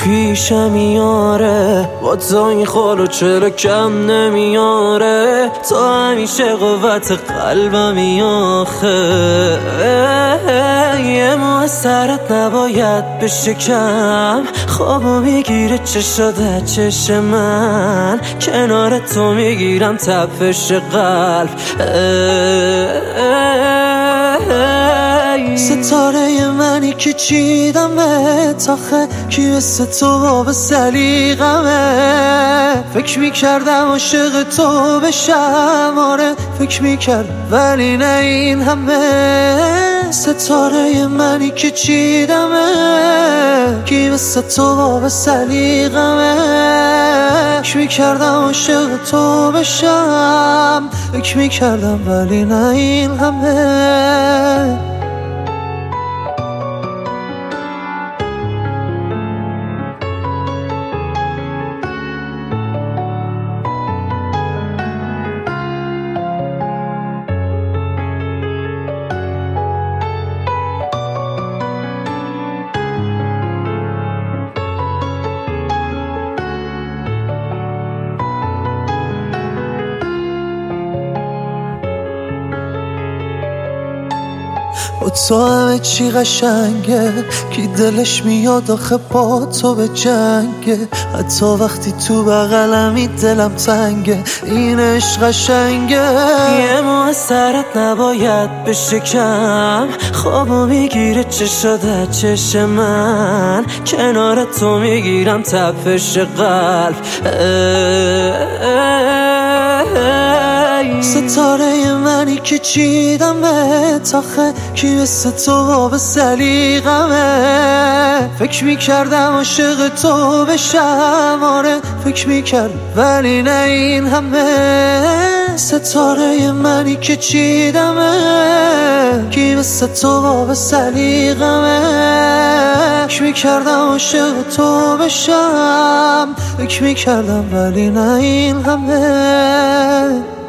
پیشم میاره با تو این خالو چرا کم نمیاره تو همیشه قوت قلبمی آخه یه مو سرت نباید بشه کم خوابو میگیره چشاده چش من کنار تو میگیرم تپش قلب ستاره منی که چیدمت آخه کی مثل تو باب سلیقمه فکر میکردم عاشق تو بشم آره فکر میکرد ولی نه این همه ستاره منی که چیدمه کی مثل تو باب سلیقمه فکر میکردم عاشق تو بشم فکر میکردم ولی نه این همه با تو همه چی قشنگه کی دلش میاد آخه با تو به جنگه حتی وقتی تو بغلمی دلم تنگه این عشق قشنگه یه مو سرت نباید بشه کم خوابو میگیره چشاده چش من کنار تو میگیرم تپش قلب ستاره منی که چیدمت آخه کی مثل تو باب سلیقمه فکر میکردم عاشق تو بشم آره فکر میکرد ولی نه این همه ستاره منی که چیدمت کی مثل تو باب سلیقمه فکر میکردم عاشق تو بشم فکر میکردم ولی نه این همه